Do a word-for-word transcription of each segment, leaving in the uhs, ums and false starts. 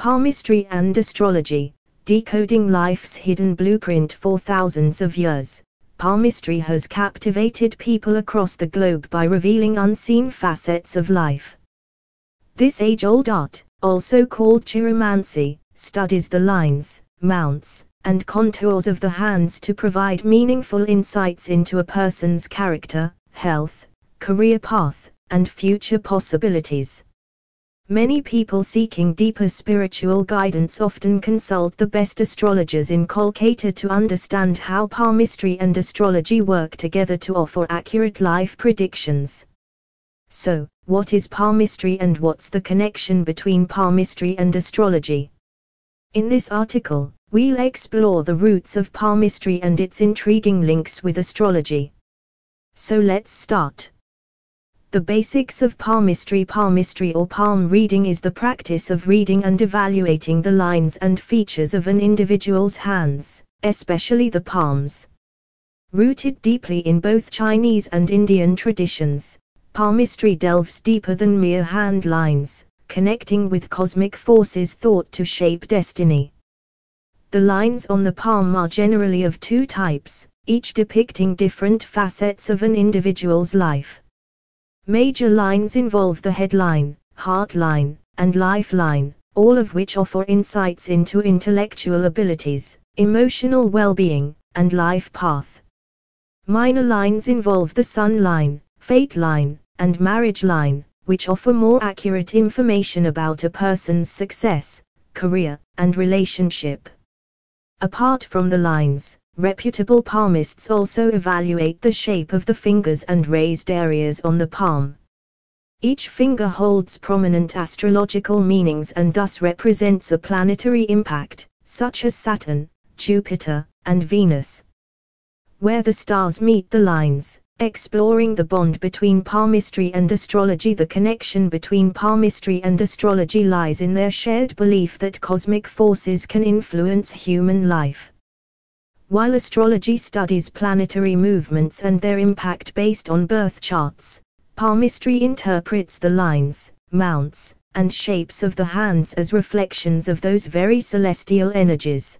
Palmistry and astrology, decoding life's hidden blueprint. For thousands of years, palmistry has captivated people across the globe by revealing unseen facets of life. This age-old art, also called chiromancy, studies the lines, mounts, and contours of the hands to provide meaningful insights into a person's character, health, career path, and future possibilities. Many people seeking deeper spiritual guidance often consult the best astrologers in Kolkata to understand how palmistry and astrology work together to offer accurate life predictions. So, what is palmistry and what's the connection between palmistry and astrology? In this article, we'll explore the roots of palmistry and its intriguing links with astrology. So let's start. The basics of palmistry. Palmistry or palm reading is the practice of reading and evaluating the lines and features of an individual's hands, especially the palms. Rooted deeply in both Chinese and Indian traditions, palmistry delves deeper than mere hand lines, connecting with cosmic forces thought to shape destiny. The lines on the palm are generally of two types, each depicting different facets of an individual's life. Major lines involve the headline, heart line, and lifeline, all of which offer insights into intellectual abilities, emotional well-being, and life path. Minor lines involve the sun line, fate line, and marriage line, which offer more accurate information about a person's success, career, and relationship. Apart from the lines, reputable palmists also evaluate the shape of the fingers and raised areas on the palm. Each finger holds prominent astrological meanings and thus represents a planetary impact, such as Saturn, Jupiter, and Venus. Where the stars meet the lines, exploring the bond between palmistry and astrology. The connection between palmistry and astrology lies in their shared belief that cosmic forces can influence human life. While astrology studies planetary movements and their impact based on birth charts, palmistry interprets the lines, mounts, and shapes of the hands as reflections of those very celestial energies.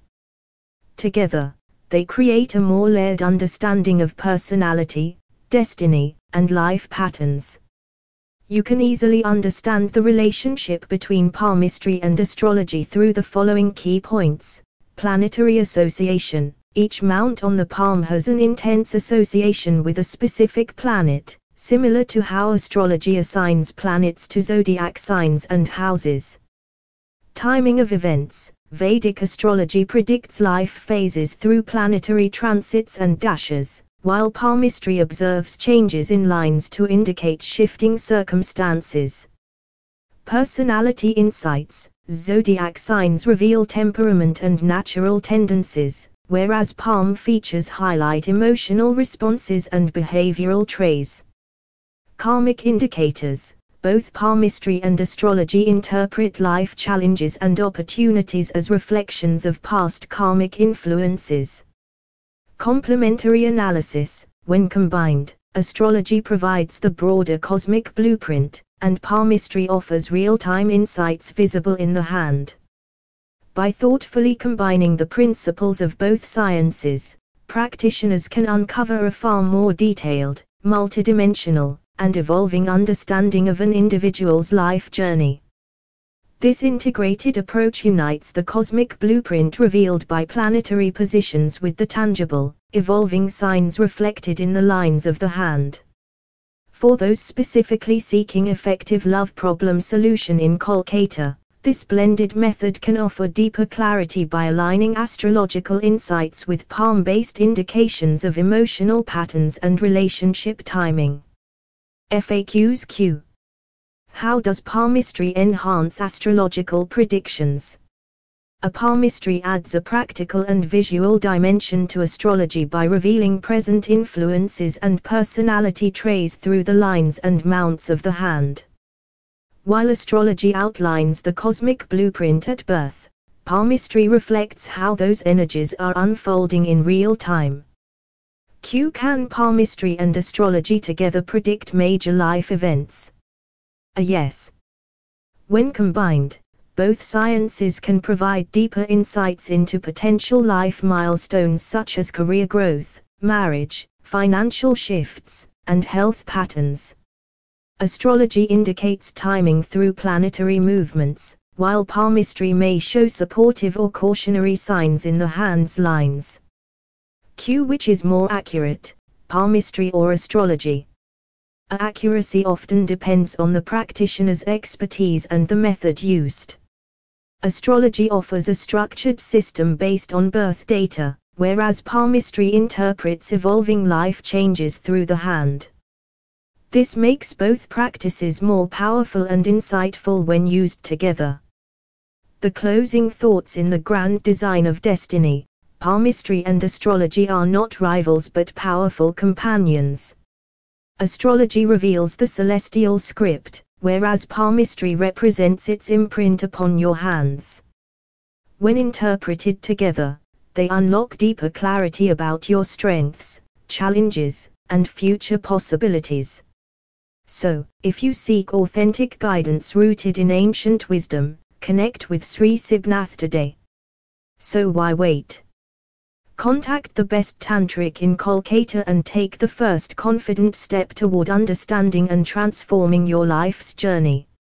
Together, they create a more layered understanding of personality, destiny, and life patterns. You can easily understand the relationship between palmistry and astrology through the following key points. Planetary association. Each mount on the palm has an intense association with a specific planet, similar to how astrology assigns planets to zodiac signs and houses. Timing of events. Vedic astrology predicts life phases through planetary transits and dashes, while palmistry observes changes in lines to indicate shifting circumstances. Personality insights. Zodiac signs reveal temperament and natural tendencies, whereas palm features highlight emotional responses and behavioral traits. Karmic indicators. Both palmistry and astrology interpret life challenges and opportunities as reflections of past karmic influences. Complementary analysis. When combined, astrology provides the broader cosmic blueprint, and palmistry offers real-time insights visible in the hand. By thoughtfully combining the principles of both sciences, practitioners can uncover a far more detailed, multidimensional, and evolving understanding of an individual's life journey. This integrated approach unites the cosmic blueprint revealed by planetary positions with the tangible, evolving signs reflected in the lines of the hand. For those specifically seeking effective love problem solution in Kolkata, this blended method can offer deeper clarity by aligning astrological insights with palm-based indications of emotional patterns and relationship timing. F A Qs Q. How does palmistry enhance astrological predictions? A palmistry adds a practical and visual dimension to astrology by revealing present influences and personality traits through the lines and mounts of the hand. While astrology outlines the cosmic blueprint at birth, palmistry reflects how those energies are unfolding in real time. Q. Can palmistry and astrology together predict major life events? A yes. When combined, both sciences can provide deeper insights into potential life milestones such as career growth, marriage, financial shifts, and health patterns. Astrology indicates timing through planetary movements, while palmistry may show supportive or cautionary signs in the hands lines. Q. Which is more accurate, palmistry or astrology? Accuracy often depends on the practitioner's expertise and the method used. Astrology offers a structured system based on birth data, whereas palmistry interprets evolving life changes through the hand. This makes both practices more powerful and insightful when used together. The closing thoughts in the grand design of destiny. Palmistry and astrology are not rivals but powerful companions. Astrology reveals the celestial script, whereas palmistry represents its imprint upon your hands. When interpreted together, they unlock deeper clarity about your strengths, challenges, and future possibilities. So, if you seek authentic guidance rooted in ancient wisdom, connect with Sri Sibnath today. So why wait? Contact the best tantric in Kolkata and take the first confident step toward understanding and transforming your life's journey.